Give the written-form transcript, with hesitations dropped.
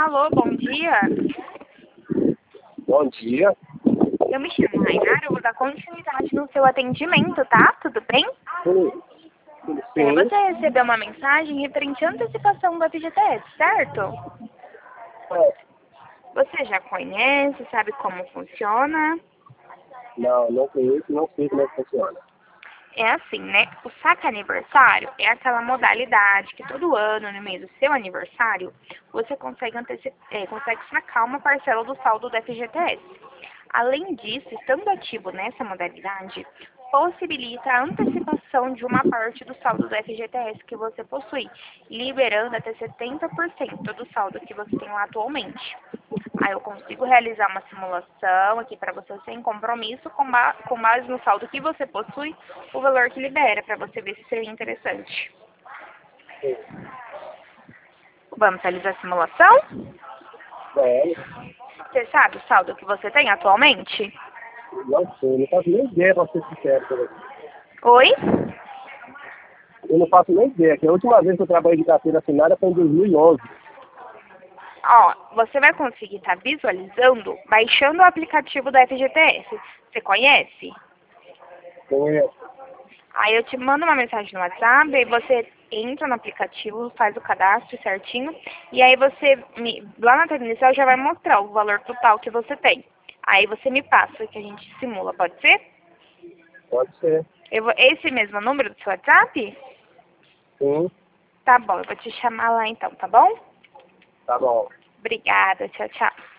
Alô, bom dia. Bom dia. Eu me chamo Rainara, eu vou dar continuidade no seu atendimento, tá? Tudo bem? Sim. Você recebeu uma mensagem referente à antecipação do FGTS, certo? É. Você já conhece, sabe como funciona? Não conheço, não sei como é que funciona. É assim, né? O saque aniversário é aquela modalidade que todo ano, no mês do seu aniversário, você consegue, consegue sacar uma parcela do saldo do FGTS. Além disso, estando ativo nessa modalidade, possibilita a antecipação de uma parte do saldo do FGTS que você possui, liberando até 70% do saldo que você tem lá atualmente. Aí eu consigo realizar uma simulação aqui para você sem compromisso, com base no saldo que você possui, o valor que libera, para você ver se seria interessante. Vamos realizar a simulação? É, Você sabe o saldo que você tem atualmente? não sei, não faço nem ideia, pra ser sincero com você. Oi? Eu não faço nem ideia, que a última vez que eu trabalhei de carteira assinada foi em 2011. Ó, você vai conseguir estar visualizando baixando o aplicativo da FGTS. Você conhece? Conheço. Aí eu te mando uma mensagem no WhatsApp, aí você entra no aplicativo, faz o cadastro certinho, e aí lá na tela inicial já vai mostrar o valor total que você tem. Aí você me passa que a gente simula, pode ser? Pode ser. Esse mesmo número do seu WhatsApp? Sim, Tá bom, eu vou te chamar lá então, tá bom? tá bom. Obrigada, tchau, tchau.